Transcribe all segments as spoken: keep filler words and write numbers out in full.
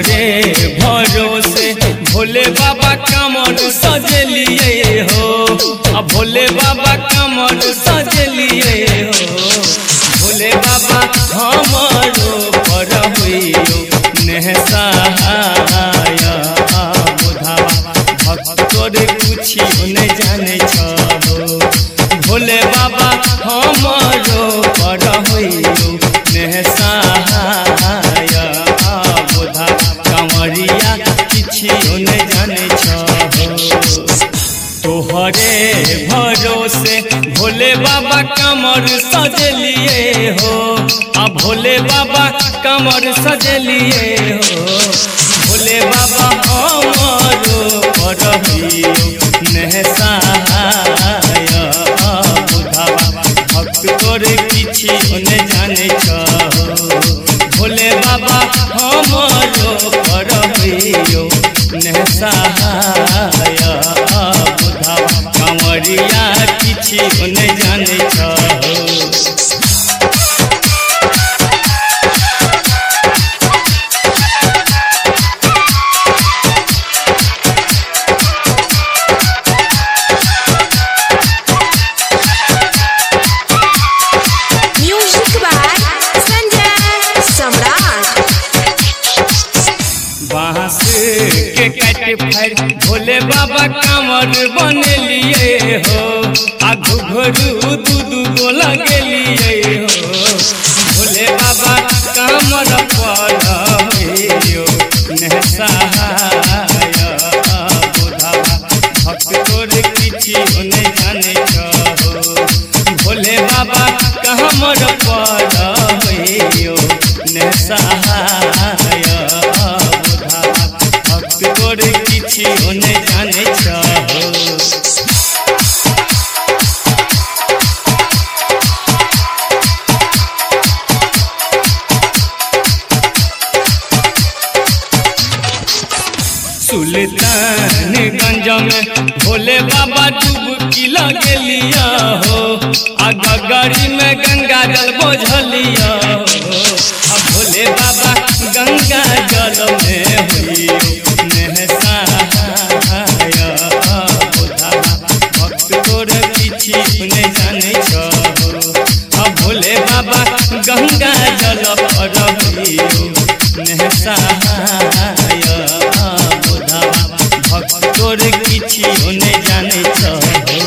तोहरे भरोसे भोले बाबा कमर सजलिए हो, अब भोले बाबा कमर सजलिए हो। भोले बाबा हमारो पर हुइयो नेह सहाय, बुधावा भक्त तोरे कुछियो नहीं जाने छहो। भोले बाबा हमारो पर हुइयो नेह सहाय, बुधा कंवरिया किछियो नहीं जाने छहो। तोहरे भरोसे भोले बाबा कमर सजलिए हो, अब भोले बाबा कमर सजलिए हो। भोले बाबा हमारो पर हुइयो नेह सहाय, बुधावा भक्त तोरे किछियो नहीं जाने छहो। भोले बाबा हमारो पर हुइयो नेह सहाय, बुधावा कंवरिया किछियो नहीं जाने छहो। बांस के काटे फाड़ भोले बाबा कमर बनलिए हो, आ घुघरू दू दू गो लगलिए हो। भोले बाबा कमर पर हुइयो नेह सहाय, बुधावा भक्त तोरे किछियो नहीं जाने छहो। भोले बाबा कमर पर हुइयो नेह सहाय, तोरे किछियो नहीं जाने छहो। सुल्तानगंज में भोले बाबा डुबकी लगलिया हो, आ गगरी में गंगा जल बोझलिया हो। अब भोले बाबा गंगा जल में हुइयो नेह सहाय, बुधावा भक्त तोरे किछियो नहीं जाने छहो। अब भोले बाबा गंगा जल पर हुइयो नेह सहाय, बुधावा भक्त तोरे किछियो नहीं जाने छहो।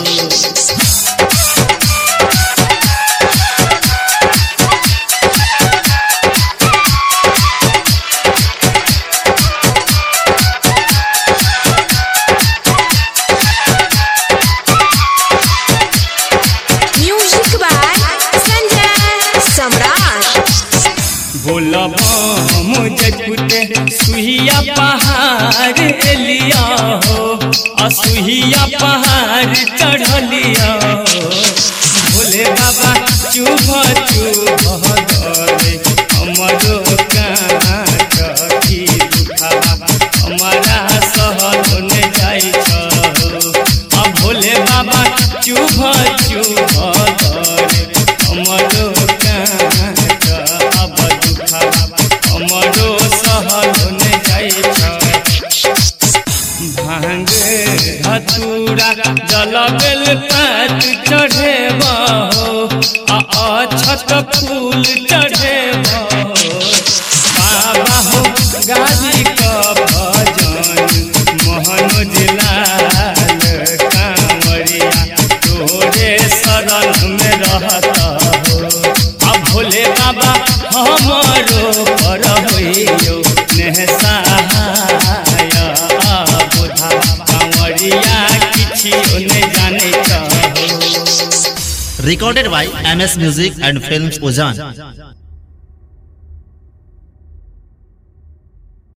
बोलब मुझे सुहिया पहाड़ एलिया हो, असुहिया पहाड़ चढ़लिया हो। भोले बाबा चुभ चुभ गए हमरो कांच की दुखावा, हमारा सहल नहीं जाई छहो। अब भोले बाबा चुभ चुभ गए हमरो कांच, अब दुखावा हमरो सहल नहीं जाई छहो। भांग धतूरा जल बेल पात चढ़ेबा हो, आ अक्षत फूल चढ़ेबा हो। बाबा हो गाजी का भजन मोहन लाल कांवरिया तोरे शरण में रहता हो। अब भोले बाबा हमारो पर हुइयो नेह सहाय, बुधावा कंवरिया किछियो नहीं जाने छहो। Recorded by M S Music and Films Ujhan।